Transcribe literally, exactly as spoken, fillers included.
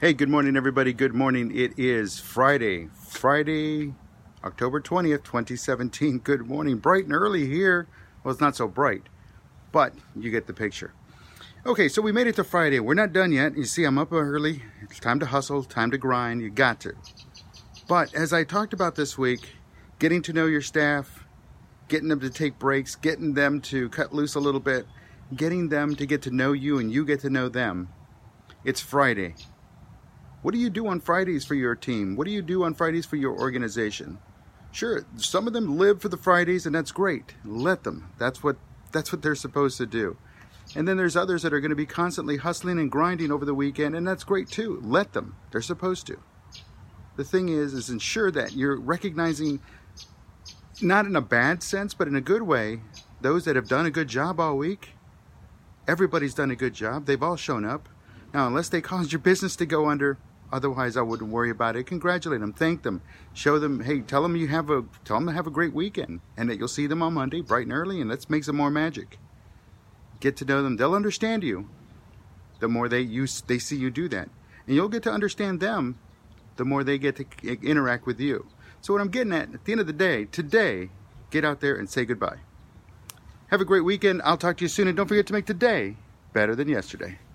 Hey, good morning, everybody. Good morning. It is Friday, Friday, October twentieth, twenty seventeen. Good morning. Bright and early here. Well, it's not so bright, but you get the picture. Okay, so we made it to Friday. We're not done yet. You see, I'm up early. It's time to hustle, time to grind. You got to. But as I talked about this week, getting to know your staff, getting them to take breaks, getting them to cut loose a little bit, getting them to get to know you and you get to know them. It's Friday. What do you do on Fridays for your team? What do you do on Fridays for your organization? Sure, some of them live for the Fridays, and that's great. Let them. That's what that's what they're supposed to do. And then there's others that are going to be constantly hustling and grinding over the weekend, and that's great too. Let them. They're supposed to. The thing is, is ensure that you're recognizing, not in a bad sense, but in a good way, those that have done a good job all week. Everybody's done a good job. They've all shown up. Now, unless they caused your business to go under, otherwise, I wouldn't worry about it. Congratulate them, thank them, show them. Hey, tell them you have a tell them to have a great weekend, and that you'll see them on Monday, bright and early, and let's make some more magic. Get to know them. They'll understand you. The more they you they see you do that, and you'll get to understand them. The more they get to interact with you. So what I'm getting at, at the end of the day, today, get out there and say goodbye. Have a great weekend. I'll talk to you soon, and don't forget to make today better than yesterday.